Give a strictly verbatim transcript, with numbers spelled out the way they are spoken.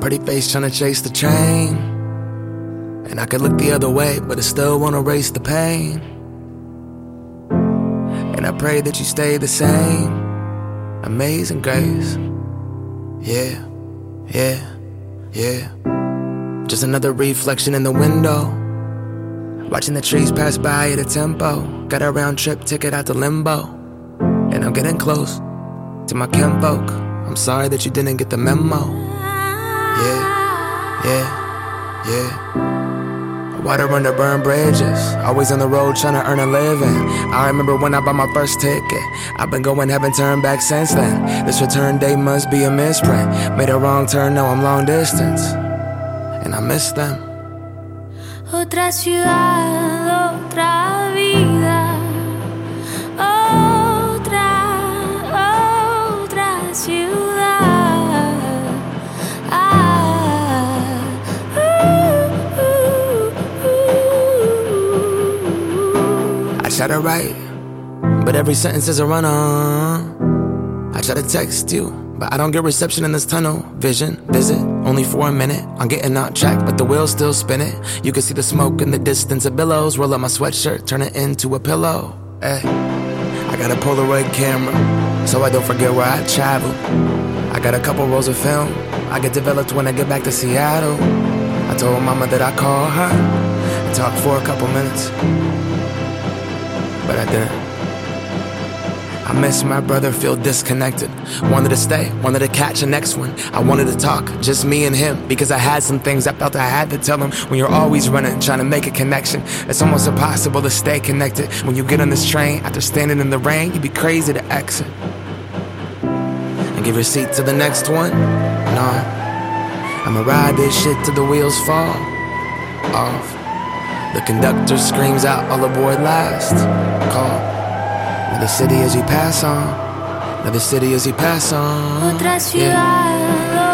pretty face trying to chase the train, and I could look the other way, but I still won't erase the pain. And I pray that you stay the same. Amazing grace. Yeah, yeah, yeah. Just another reflection in the window, watching the trees pass by at a tempo. Got a round trip ticket out to limbo, and I'm getting close to my kinfolk. I'm sorry that you didn't get the memo. Yeah, yeah, yeah. Water under burned bridges, always on the road trying to earn a living. I remember when I bought my first ticket. I've been going, haven't turned back since then. This return date must be a misprint. Made a wrong turn, now I'm long distance, and I miss them. Otra ciudad, otra vida, otra, otra ciudad. Ah, ooh, ooh, ooh. I try to write, but every sentence is a run-on. I try to text you, but I don't get reception in this tunnel vision. Visit, only for a minute. I'm getting off track, but the wheel's still spinning. You can see the smoke in the distance of billows. Roll up my sweatshirt, turn it into a pillow. Ay. I got a Polaroid camera, so I don't forget where I travel. I got a couple rolls of film I get developed when I get back to Seattle. I told mama that I call her and talk for a couple minutes, but I didn't. I miss my brother, feel disconnected. Wanted to stay, wanted to catch the next one. I wanted to talk, just me and him, because I had some things I felt I had to tell him. When you're always running, trying to make a connection, it's almost impossible to stay connected. When you get on this train, after standing in the rain, you'd be crazy to exit and give your seat to the next one. Nah, I'ma ride this shit till the wheels fall off. The conductor screams out, all aboard last call. Another city as you pass on, another city as you pass on. Otra ciudad,